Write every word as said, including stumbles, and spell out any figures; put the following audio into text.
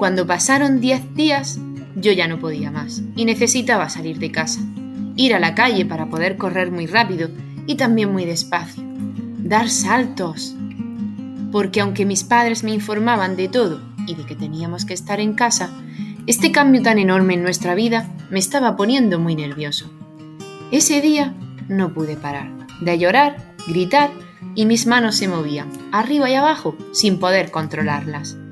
Cuando pasaron diez días, yo ya no podía más y necesitaba salir de casa, ir a la calle para poder correr muy rápido y también muy despacio, dar saltos. Porque aunque mis padres me informaban de todo y de que teníamos que estar en casa, este cambio tan enorme en nuestra vida me estaba poniendo muy nervioso. Ese día no pude parar de llorar, gritar y mis manos se movían arriba y abajo sin poder controlarlas.